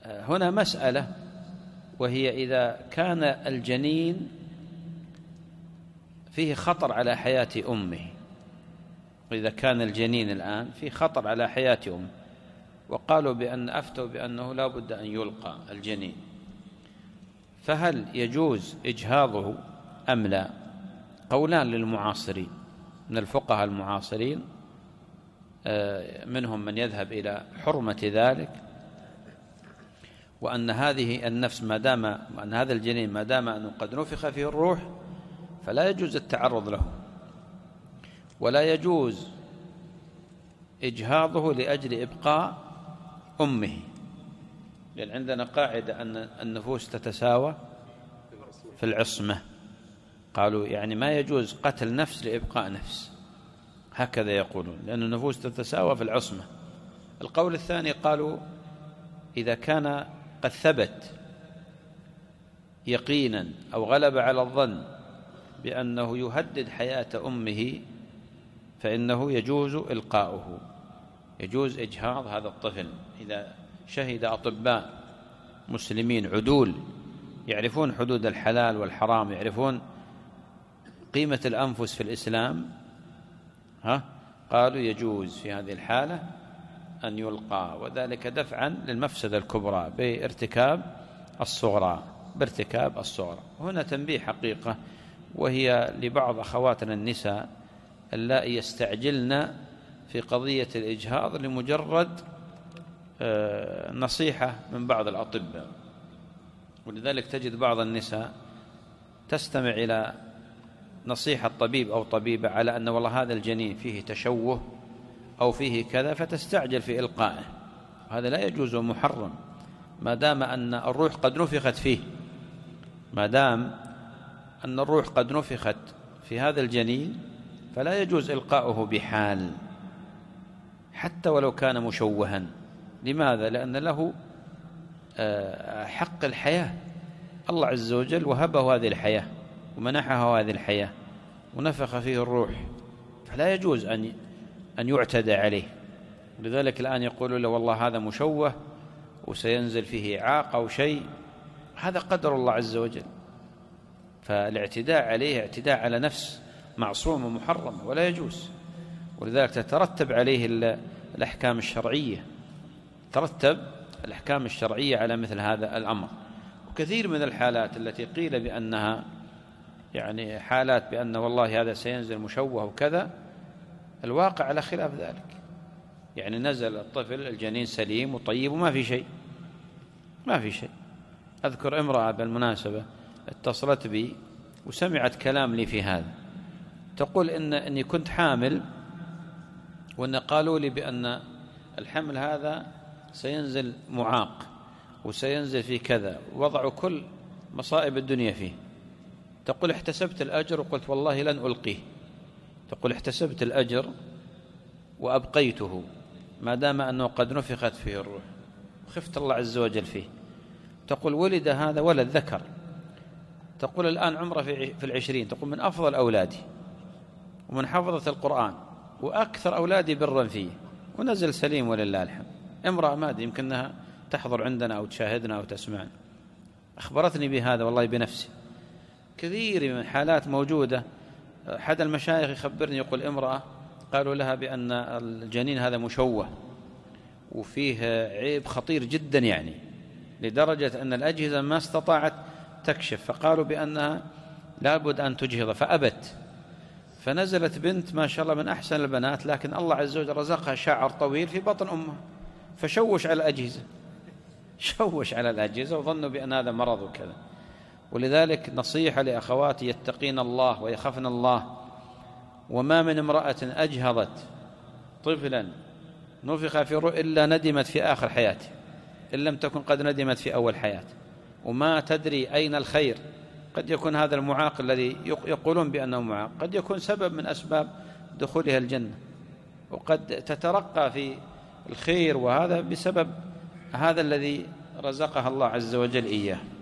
هنا مسألة، وهي إذا كان الجنين فيه خطر على حياة أمه، إذا كان الجنين الآن فيه خطر على حياة أمه، وقالوا أفتوا بأنه لا بد أن يلقى الجنين، فهل يجوز إجهاضه أم لا؟ قولان للمعاصرين من الفقهاء المعاصرين، منهم من يذهب إلى حرمة ذلك، وأن هذه النفس وأن هذا الجنين ما دام أنه قد نفخ فيه الروح فلا يجوز التعرض له، ولا يجوز إجهاضه لأجل إبقاء أمه، لأن عندنا قاعدة أن النفوس تتساوى في العصمة. قالوا يعني ما يجوز قتل نفس لإبقاء نفس، هكذا يقولون، لأن النفوس تتساوى في العصمة. القول الثاني قالوا إذا كان قد ثبت يقينا أو غلب على الظن بأنه يهدد حياة أمه فإنه يجوز إلقاؤه، يجوز إجهاض هذا الطفل إذا شهد أطباء مسلمين عدول يعرفون حدود الحلال والحرام، يعرفون قيمة الأنفس في الإسلام، قالوا يجوز في هذه الحالة أن يلقى، وذلك دفعا للمفسدة الكبرى بارتكاب الصغرى. هنا تنبيه حقيقة، وهي لبعض أخواتنا النساء اللائي يستعجلن في قضية الإجهاض لمجرد نصيحة من بعض الأطباء، ولذلك تجد بعض النساء تستمع إلى نصيحة طبيب أو طبيبة على أن والله هذا الجنين فيه تشوه أو فيه كذا، فتستعجل في إلقائه. هذا لا يجوز ومحرم ما دام أن الروح قد نفخت فيه، ما دام أن الروح قد نفخت في هذا الجنين فلا يجوز إلقاؤه بحال، حتى ولو كان مشوها. لماذا؟ لأن له حق الحياة، الله عز وجل وهبه هذه الحياة ومنحه هذه الحياة ونفخ فيه الروح، فلا يجوز أن يعتدى عليه. لذلك الآن يقولوا له والله هذا مشوه وسينزل فيه إعاقة أو شيء، هذا قدر الله عز وجل، فالاعتداء عليه اعتداء على نفس معصومة محرمة ولا يجوز. ولذلك تترتب عليه الأحكام الشرعية، ترتب الأحكام الشرعية على مثل هذا الأمر. وكثير من الحالات التي قيل بأنها يعني حالات بأن والله هذا سينزل مشوه وكذا، الواقع على خلاف ذلك. يعني نزل الطفل الجنين سليم وطيب وما في شيء، ما في شيء. أذكر امرأة بالمناسبة اتصلت بي وسمعت كلام لي في هذا، تقول إني كنت حامل، وإن قالوا لي بأن الحمل هذا سينزل معاق وسينزل فيه كذا، وضعوا كل مصائب الدنيا فيه. تقول احتسبت الأجر وقلت والله لن ألقيه. تقول احتسبت الأجر وأبقيته ما دام أنه قد نفخت فيه الروح، وخفت الله عز وجل فيه. تقول ولد هذا ولد ذكر، تقول الآن عمره في 20، تقول من أفضل أولادي ومن حفظة القرآن وأكثر أولادي برا فيه، ونزل سليم ولله الحمد. امرأة مادي يمكنها تحضر عندنا أو تشاهدنا أو تسمعنا، أخبرتني بهذا والله بنفسي. كثير من حالات موجودة. أحد المشايخ يخبرني يقول امرأة قالوا لها بأن الجنين هذا مشوه وفيه عيب خطير جدا، يعني لدرجة أن الأجهزة ما استطاعت تكشف، فقالوا بأنها لابد أن تجهض فأبت. فنزلت بنت ما شاء الله من أحسن البنات، لكن الله عز وجل رزقها شعر طويل في بطن أمها، فشوش على الأجهزة، شوش على الأجهزة وظنوا بأن هذا مرض وكذا. ولذلك نصيحة لأخواتي يتقين الله ويخافن الله، وما من امرأة أجهضت طفلا نفخ في الروح إلا ندمت في آخر حياته، إن لم تكن قد ندمت في أول حياته. وما تدري أين الخير، قد يكون هذا المعاق الذي يقولون بأنه معاق قد يكون سبب من أسباب دخولها الجنة، وقد تترقى في الخير، وهذا بسبب هذا الذي رزقها الله عز وجل إياه.